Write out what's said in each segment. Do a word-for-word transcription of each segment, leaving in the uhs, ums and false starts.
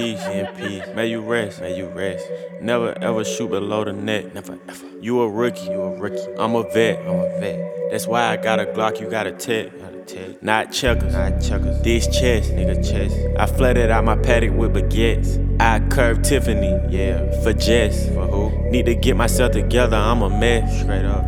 peace, in peace. May you rest, may you rest. Never ever shoot below the neck, never ever. You a rookie, you a rookie. I'm a vet, I'm a vet. That's why I got a Glock, you got a tech. Not checkers, not checkers. This chest, nigga chest. I flooded out my paddock with baguettes. I curved Tiffany, yeah, for Jess. For who? Need to get myself together, I'm a mess. Straight up.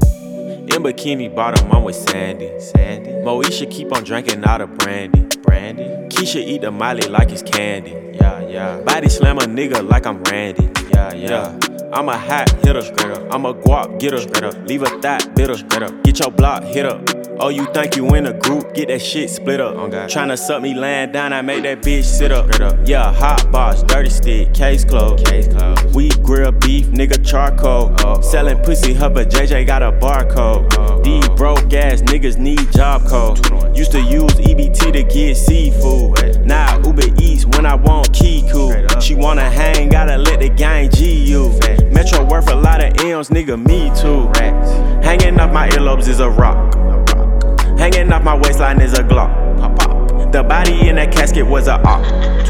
In bikini bottom, I'm with Sandy. Sandy. Moesha keep on drinking all the brandy. Brandy. Keisha eat the Molly like it's candy. Yeah, yeah. Body slam a nigga like I'm Randy. Yeah, yeah. yeah. I'm a hot hitter. Straight up. I'm a guap getter. Straight up. Leave a thought bitter. Straight up. Get your block hit up. Oh, you think you in a group? Get that shit split up. Oh, tryna suck me laying down, I make that bitch sit up. up. Yeah, hot box, dirty stick, case closed. Case closed. We grill beef, nigga charcoal. Oh, Selling oh. pussy, her but J J got a barcode. Oh, These oh. broke ass niggas need job code. Used to use E B T to get seafood. Now Uber Eats when I want Kiku. She wanna hang, gotta let the gang G U. Metro worth a lot of M's, nigga, me too. Hanging off my earlobes is a rock. Hanging off my waistline is a Glock. The body in that casket was a op.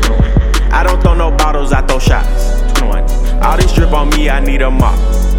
I don't throw no bottles, I throw shots. All this drip on me, I need a mop.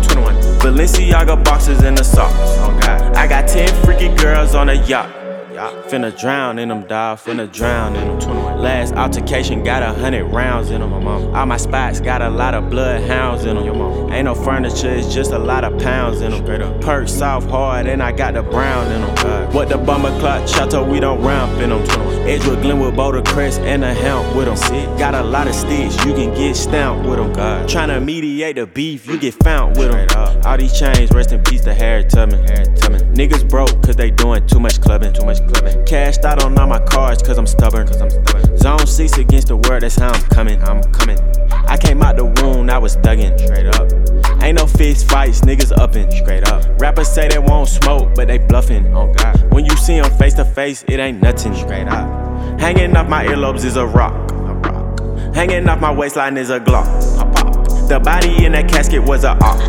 Balenciaga boxes in the socks. I got ten freaky girls on a yacht. Finna drown in them, dawg, finna drown in them. Last altercation got a hundred rounds in them. All my spots got a lot of bloodhounds in them. Ain't no furniture, it's just a lot of pounds in them. Perk soft hard, and I got the brown in them. What the bomber clock, Chateau, we don't ramp in them. Edgewood, Glenwood, Boulder Crest, and a helm with them. Got a lot of sticks, you can get stamped with them. Tryna mediate the beef, you get found with them. All these chains, rest in peace to Harry Tubman. Niggas broke, cause they doing too much clubbing. Too much clubbing. Cashed out on all my cards, cause I'm stubborn. Cause I'm stubborn. Zone six against the world, that's how I'm coming. I'm coming. I came out the wound, I was thuggin'. Straight up. Ain't no fist fights, niggas uppin'. Straight up. Rappers say they won't smoke, but they bluffin'. Oh God. When you see them face to face, it ain't nothing. Straight up. Hanging off my earlobes is a rock. A rock. Hanging off my waistline is a Glock. A pop. The body in that casket was a op.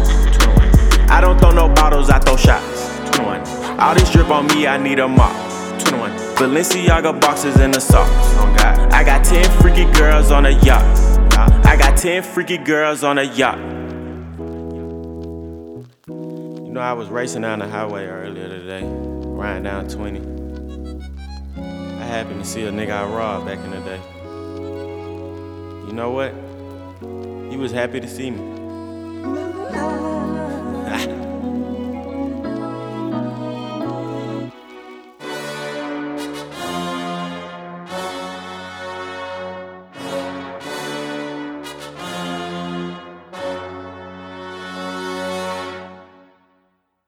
I don't throw no bottles, I throw shots. All this drip on me, I need a mop. twenty-one. Balenciaga boxes in the socks. Oh God. I got ten freaky girls on a yacht. I got ten freaky girls on a yacht. You know, I was racing down the highway earlier today, riding down twenty. I happened to see a nigga I robbed back in the day. You know what? He was happy to see me.